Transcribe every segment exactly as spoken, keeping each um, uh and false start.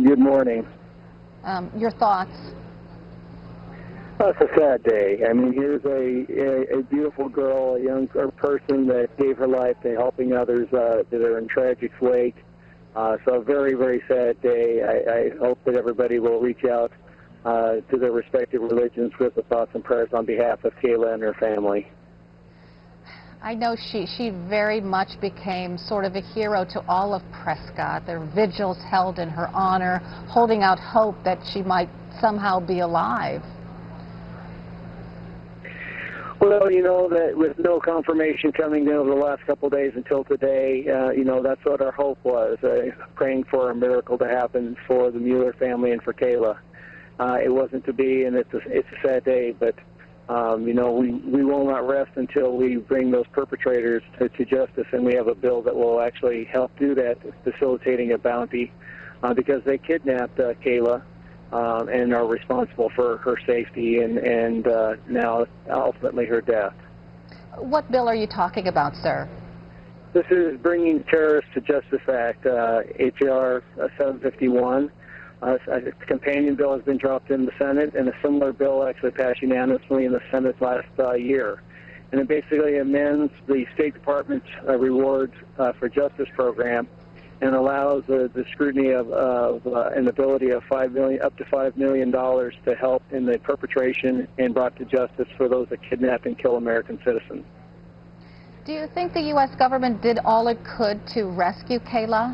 Good morning. Um, your thoughts? Oh, it's a sad day. I mean, here's a, a, a beautiful girl, a young person that gave her life to helping others uh, that are in tragic wake. Uh, so a very, very sad day. I, I hope that everybody will reach out uh, to their respective religions with the thoughts and prayers on behalf of Kayla and her family. I know she, she very much became sort of a hero to all of Prescott. There were vigils held in her honor, holding out hope that she might somehow be alive. Well, you know, that with no confirmation coming in over the last couple of days until today, uh, you know, that's what our hope was, uh, praying for a miracle to happen for the Mueller family and for Kayla. Uh, it wasn't to be, and it's a, it's a sad day, but, um, you know, we, we will not rest until we bring those perpetrators to, to justice, and we have a bill that will actually help do that, facilitating a bounty, uh, because they kidnapped uh, Kayla. Um, and are responsible for her safety and, and uh, now ultimately her death. What bill are you talking about, sir? This is Bringing Terrorists to Justice Act, uh, H R seven fifty-one. Uh, a companion bill has been dropped in the Senate, and a similar bill actually passed unanimously in the Senate last uh, year. And it basically amends the State Department's uh, Rewards uh, for Justice program and allows uh, the scrutiny of, of uh, an ability of five million, up to five million dollars to help in the perpetration and brought to justice for those that kidnap and kill American citizens. Do you think the U S government did all it could to rescue Kayla?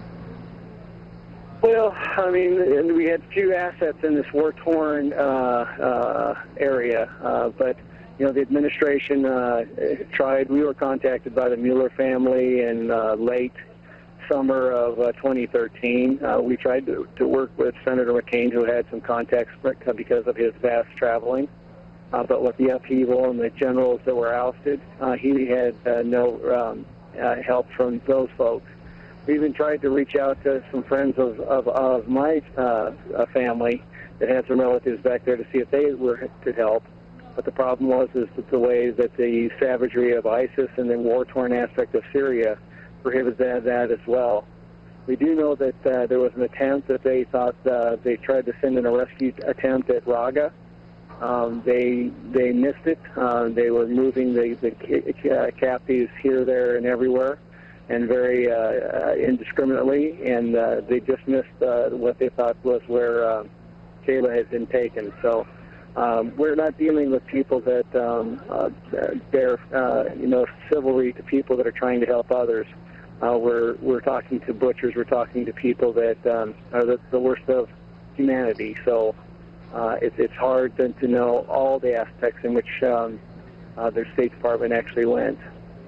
Well, I mean, we had few assets in this war-torn uh, uh, area, uh, but you know, the administration uh, tried. We were contacted by the Mueller family in uh, late summer of uh, twenty thirteen. Uh, we tried to, to work with Senator McCain, who had some contacts because of his vast traveling. Uh, but with the upheaval and the generals that were ousted, uh, he had uh, no um, uh, help from those folks. We even tried to reach out to some friends of, of, of my uh, family that had some relatives back there to see if they were could help. But the problem was is that the way that the savagery of ISIS and the war-torn aspect of Syria prohibited that as well. We do know that uh, there was an attempt that they thought uh, they tried to send in a rescue attempt at Raqqa. Um, they they missed it. Uh, they were moving the, the uh, captives here, there, and everywhere, and very uh, indiscriminately, and uh, they just missed uh, what they thought was where uh, Kayla had been taken. So um, we're not dealing with people that um, uh, bear, uh, you know, chivalry to people that are trying to help others. Uh, we're we're talking to butchers. We're talking to people that um, are the, the worst of humanity. So uh, it, it's hard to, to know all the aspects in which um, uh, their State Department actually went.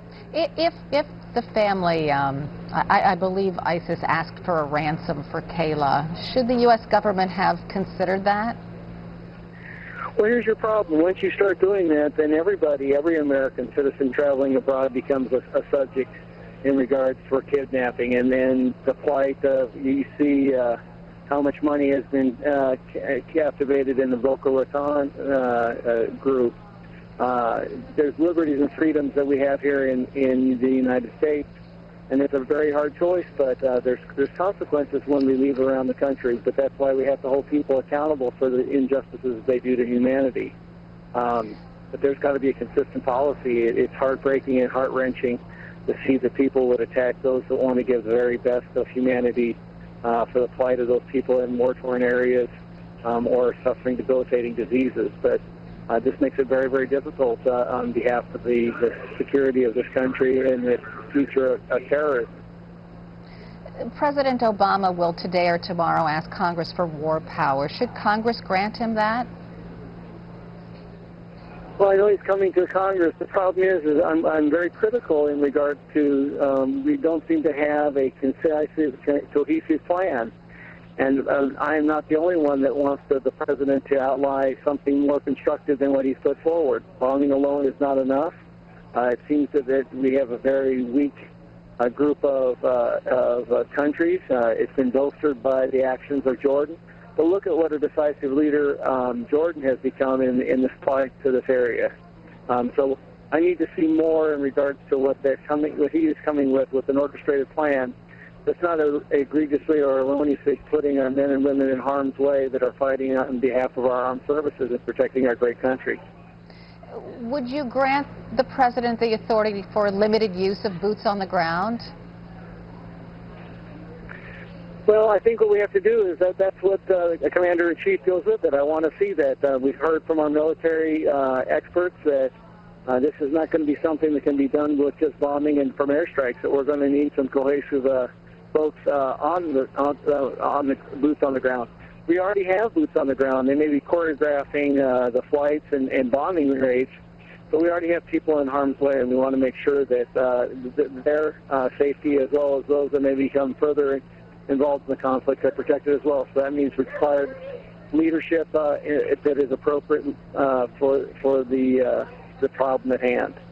If if the family, um, I, I believe ISIS asked for a ransom for Kayla, should the U S government have considered that? Well, here's your problem. Once you start doing that, then everybody, every American citizen traveling abroad becomes a, a subject in regards for kidnapping, and then the plight of, you see uh, how much money has been uh, captivated in the Boca Raton uh, uh, group. Uh, there's liberties and freedoms that we have here in, in the United States, and it's a very hard choice, but uh, there's, there's consequences when we leave around the country, but that's why we have to hold people accountable for the injustices they do to humanity. Um, but there's got to be a consistent policy. It, it's heartbreaking and heart-wrenching to see that people would attack those that want to give the very best of humanity uh, for the plight of those people in war-torn areas um, or suffering debilitating diseases. But uh, this makes it very, very difficult uh, on behalf of the, the security of this country and the future of uh, terrorism. President Obama will today or tomorrow ask Congress for war powers. Should Congress grant him that? Well, I know he's coming to Congress. The problem is, is I'm, I'm very critical in regard to um, we don't seem to have a concise, cohesive plan. And uh, I am not the only one that wants the, the president to outline something more constructive than what he's put forward. Bombing alone is not enough. Uh, it seems that, that we have a very weak uh, group of, uh, of uh, countries. Uh, it's been bolstered by the actions of Jordan. But look at what a decisive leader um, Jordan has become in, in this fight to this area. Um, so I need to see more in regards to what they're coming, what he is coming with, with an orchestrated plan it's not a, egregiously or erroneously putting our men and women in harm's way that are fighting on behalf of our armed services and protecting our great country. Would you grant the President the authority for limited use of boots on the ground? Well, I think what we have to do is that that's what uh, the Commander-in-Chief deals with it. I want to see that. Uh, we've heard from our military uh, experts that uh, this is not going to be something that can be done with just bombing and from airstrikes, that we're going to need some cohesive uh, folks uh, on, the, on, uh, on the boots on the ground. We already have boots on the ground. They may be choreographing uh, the flights and, and bombing raids, but we already have people in harm's way, and we want to make sure that uh, th their uh, safety, as well as those that may become further involved in the conflict, are protected as well. So that means required leadership uh, that is appropriate uh, for for the uh, the problem at hand.